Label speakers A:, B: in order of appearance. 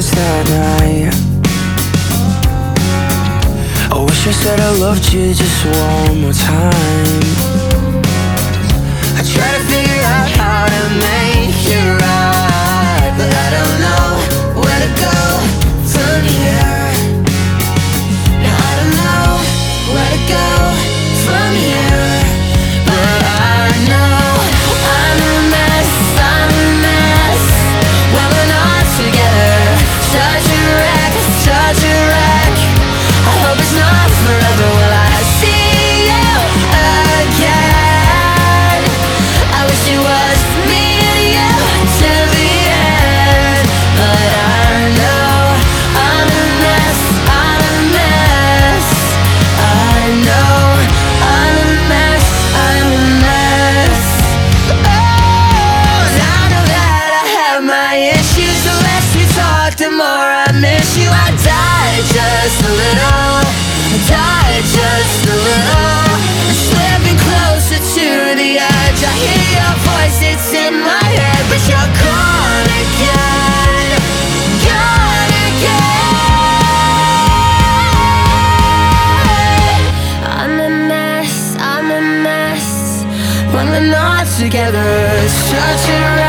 A: since that night. I wish I said I loved you just one more time. I try to figure out how to make it right, but I don't know where to go from here. No, I don't know where to go from here, but I know I'm a mess, I'm a mess. When we're not together, such a wreck, such a wreck. I hope it's not forever. Will I see you again? I wish it was me and you till the end, but I know I'm a mess, I'm a mess. I know I'm a mess, I'm a mess. Oh, now that I have my issues, the less we talk, the more I miss you. I die just a little, I die just a little, slipping closer to the edge. I hear your voice, it's in my head, but you're gone again, gone again. I'm a mess, I'm a mess. When we're not together, it's such a